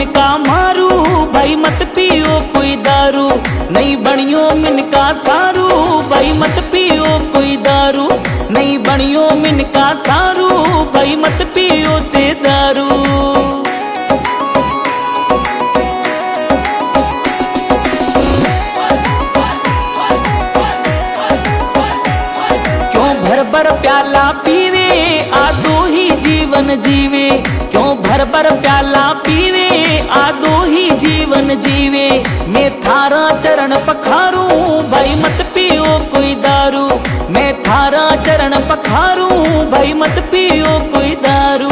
मिनका मारू, भाई मत पियो कोई दारू। नहीं बनियो मिनका सारू, भाई मत पियो कोई दारू। नहीं बनियो मिनका सारू, भाई मत पियो ते दारू। क्यों भर भर प्याला पीवे, आदो ही जीवन जीवे। क्यों भर भर प्याला पीवे, आदो ही जीवन जीवे। मैं थारा चरण पखारूं, भाई मत पियो कोई दारू। मैं थारा चरण पखारूं, भाई मत पियो कोई दारू।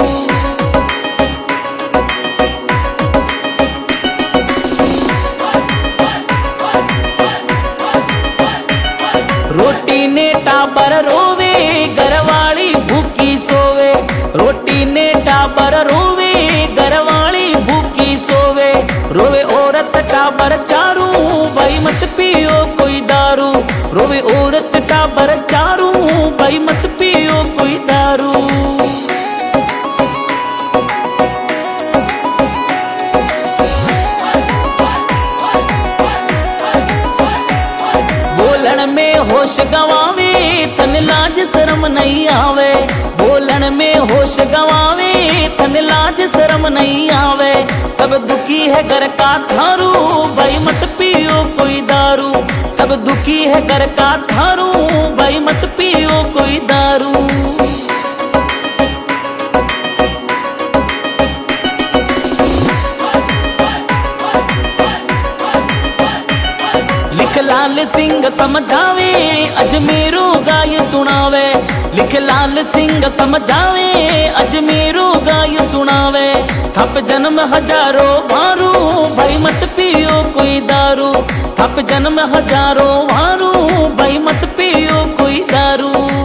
रोटी ने टाबर रोवे, घरवाली भूखी सोवे। रोटी ने टाबर रोवे, घरवाली भूखी सोवे। रोवे औरत टाबर चारू, भाई मत पियो कोई दारू। रोवे औरत टाबर चारू, भाई मत पियो कोई दारू। बोलन में होश गवावे, तन लाज शर्म नहीं आवे। बोलन में होश गवावे, तन लाज शर्म नहीं आवे। सब दुखी है घर का थारू, भाई मत पियो कोई दारू। सब दुखी है घर का थारू, भाई मत पियो कोई दारू। लिख लाल सिंह समझावे, अजमेरू गाय सुनावे। लिख लाल सिंह समझावे, अजमेरू गाय सुनावे। थप जन्म हजारों मारू, भाई मत पियो कोई दारू। थप जन्म हजारों मारू, भाई मत पियो कोई दारू।